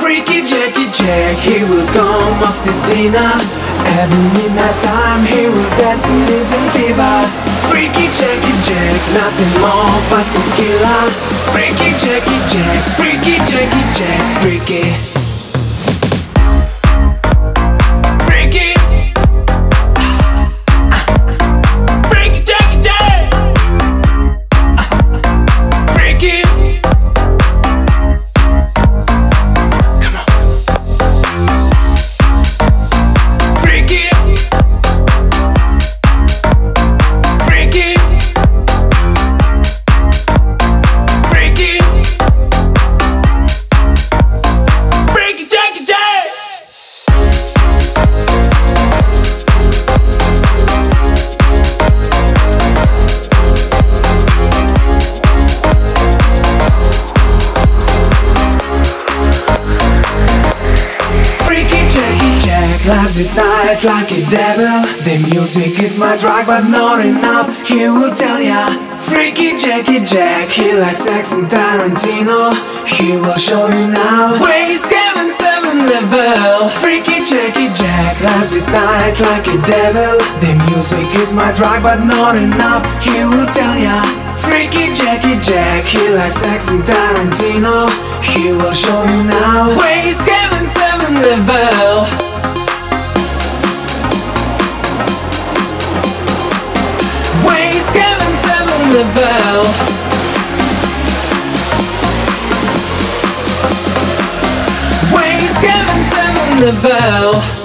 Freaky Jackie Jack, he will come after dinner. At midnight time, he will dance in his fever. Freaky Jackie Jack, nothing more but tequila. Freaky Jackie Jack, Freaky Jackie Jack, freaky. Lives at night like a devil. The music is my drug, but not enough, he will tell ya. Freaky Jackie Jack, he likes sex and Tarantino. He will show you now where he's heaven 7 level. Freaky Jackie Jack, lives at night like a devil. The music is my drug, but not enough, he will tell ya. Freaky Jackie Jack, he likes sex and Tarantino. He will show you now where he's heaven 7 level. Level. Ways 7 level.